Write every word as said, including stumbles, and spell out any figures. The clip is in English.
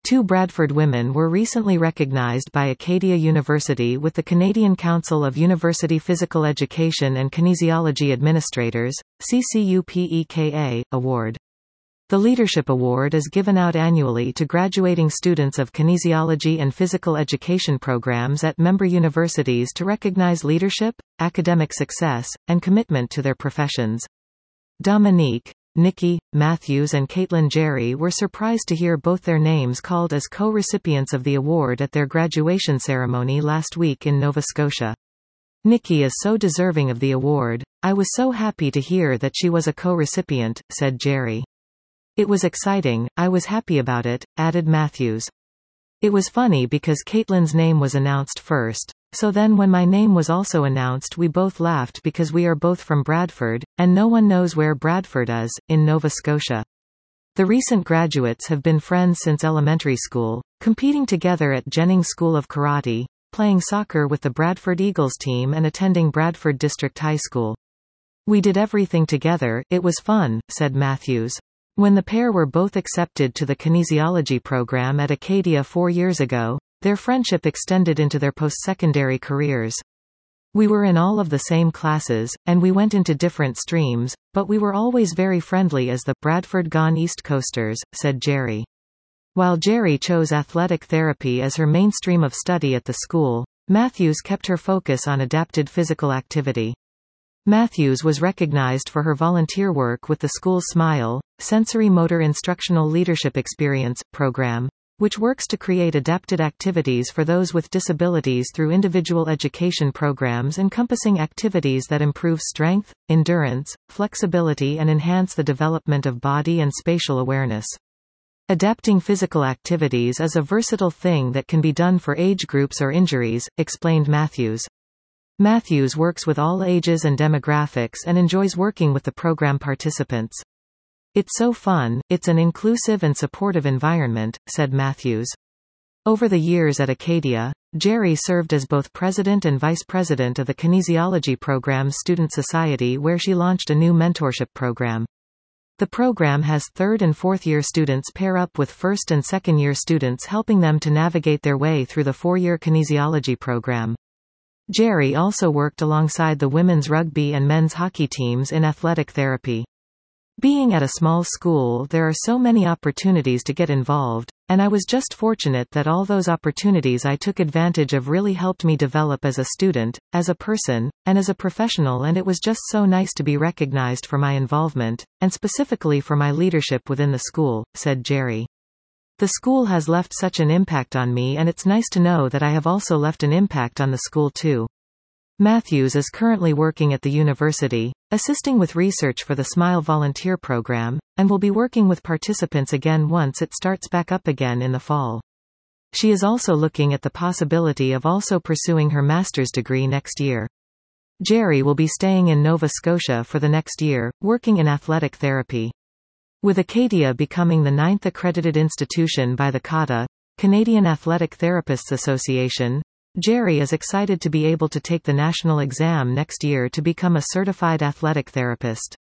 Two Bradford women were recently recognized by Acadia University with the Canadian Council of University Physical Education and Kinesiology Administrators, C C U P E K A, award. The Leadership Award is given out annually to graduating students of kinesiology and physical education programs at member universities to recognize leadership, academic success, and commitment to their professions. Dominique, Nikki, Matthews and Caitlin Jerry were surprised to hear both their names called as co-recipients of the award at their graduation ceremony last week in Nova Scotia. Nikki is so deserving of the award. "I was so happy to hear that she was a co-recipient," said Jerry. "It was exciting, I was happy about it," added Matthews. "It was funny because Caitlin's name was announced first. So then when my name was also announced we both laughed because we are both from Bradford, and no one knows where Bradford is, in Nova Scotia. The recent graduates have been friends since elementary school, competing together at Jennings School of Karate, playing soccer with the Bradford Eagles team and attending Bradford District High School. We did everything together, it was fun," said Matthews. When the pair were both accepted to the kinesiology program at Acadia four years ago, their friendship extended into their post-secondary careers. "We were in all of the same classes, and we went into different streams, but we were always very friendly as the Bradford Gone East Coasters," said Jerry. While Jerry chose athletic therapy as her mainstream of study at the school, Matthews kept her focus on adapted physical activity. Matthews was recognized for her volunteer work with the school's SMILE, Sensory Motor Instructional Leadership Experience, program, which works to create adapted activities for those with disabilities through individual education programs encompassing activities that improve strength, endurance, flexibility and enhance the development of body and spatial awareness. "Adapting physical activities is a versatile thing that can be done for age groups or injuries," explained Matthews. Matthews works with all ages and demographics and enjoys working with the program participants. "It's so fun, it's an inclusive and supportive environment," said Matthews. Over the years at Acadia, Jerry served as both president and vice president of the Kinesiology Program's Student Society, where she launched a new mentorship program. The program has third and fourth year students pair up with first and second year students, helping them to navigate their way through the four-year kinesiology program. Jerry also worked alongside the women's rugby and men's hockey teams in athletic therapy. "Being at a small school, there are so many opportunities to get involved, and I was just fortunate that all those opportunities I took advantage of really helped me develop as a student, as a person, and as a professional, and it was just so nice to be recognized for my involvement, and specifically for my leadership within the school," said Jerry. "The school has left such an impact on me, and it's nice to know that I have also left an impact on the school too." Matthews is currently working at the university, assisting with research for the SMILE volunteer program, and will be working with participants again once it starts back up again in the fall. She is also looking at the possibility of also pursuing her master's degree next year. Jerry will be staying in Nova Scotia for the next year, working in athletic therapy. With Acadia becoming the ninth accredited institution by the C A T A, Canadian Athletic Therapists Association, Jerry is excited to be able to take the national exam next year to become a certified athletic therapist.